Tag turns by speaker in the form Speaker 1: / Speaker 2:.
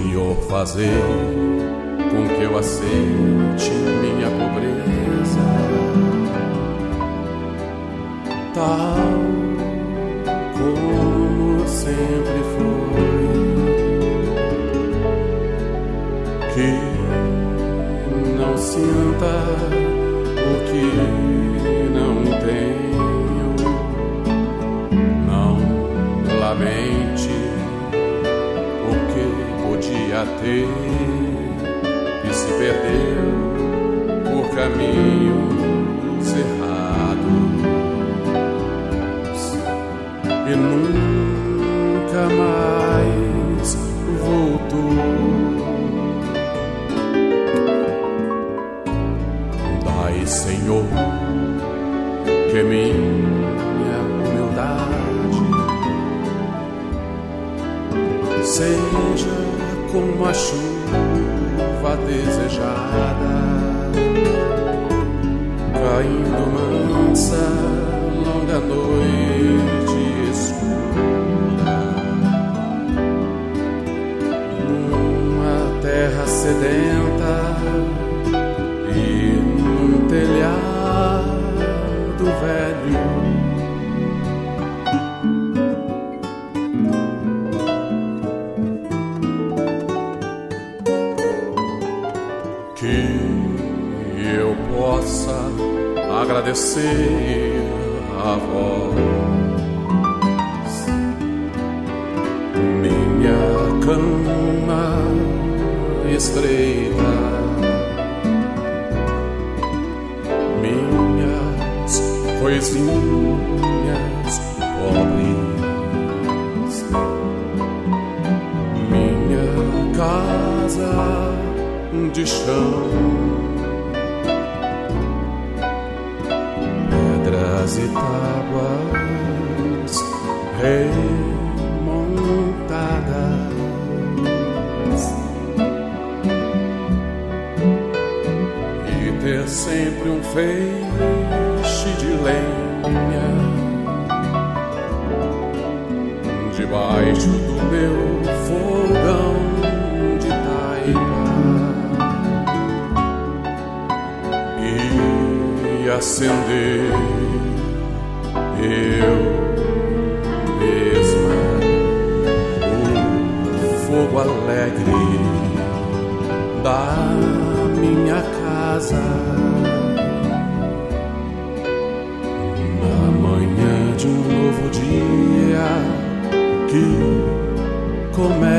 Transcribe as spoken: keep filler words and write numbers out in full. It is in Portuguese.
Speaker 1: Senhor, fazer com que eu aceite minha pobreza, tal como sempre foi, que não sinta o que não tenho, não lamente o que podia ter e se perdeu por caminhos errados e nunca mais voltou. Dai, Senhor, que minha humildade seja como a chuva desejada, caindo mansa, longa noite escura, numa terra sedenta e num telhado velho. Que eu possa agradecer a vós, minha cama estreita, minhas coisinhas pobres, minha casa de chão, pedras e tábuas remontadas, e ter sempre um feixe de lenha debaixo do meu fogão de taipa e acender eu mesma o fogo alegre da minha casa na manhã de um novo dia que começa.